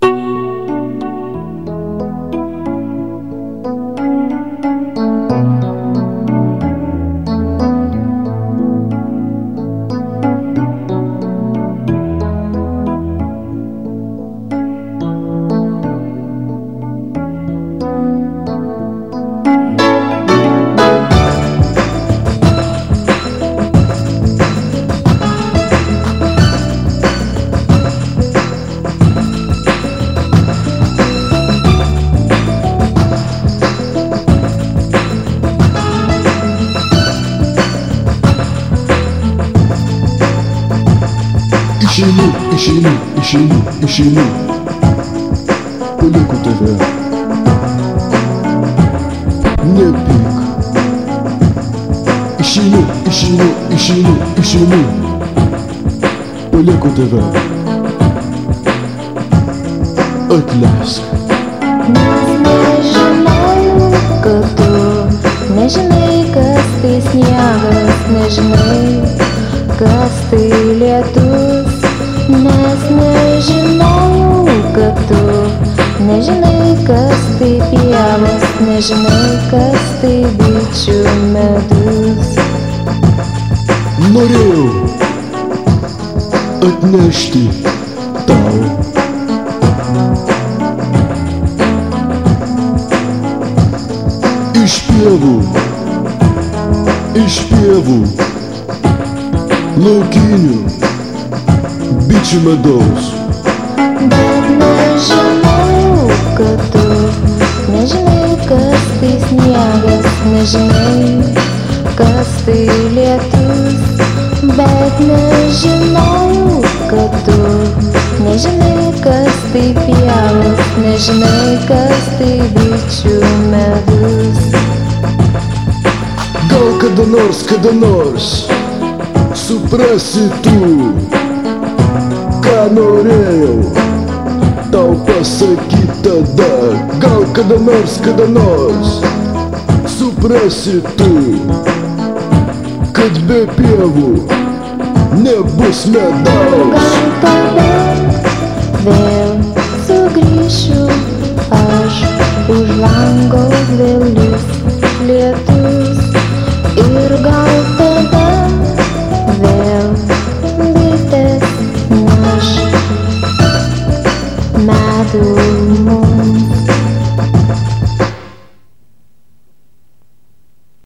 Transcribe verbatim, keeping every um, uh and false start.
Išeinu, išeinu, išeinu, išeinu, palieku tave. Nepyk. Išeinu, išeinu, išeinu, išeinu, palieku tave. Atleisk. Nes nežinau, kad tu nežinai, kas tai sniegas, nežinai, kas tai lietus. Nes nežinau, kad tu nežinai, kas tai pievas, nežinai, kas tai bičių medus. Norėjau atnešti tau iš pievų, iš pievų laukinių bičių medaus. Bet nežinau, kad tu nežinai, kas tai sniegas, nežinai, kas tai lietus. Bet nežinau, kad tu nežinai, kas tai pievas, nežinai, kas tai bičių medus. Gal kada nors, kada nors suprasi tu, ką norėjau tau pasakyt tada. Gal kada nors, kada nors suprasi tu, kad be pievų nebus medaus. Gal tada vėl sugrįšiu aš, už lango vėl lis lietus.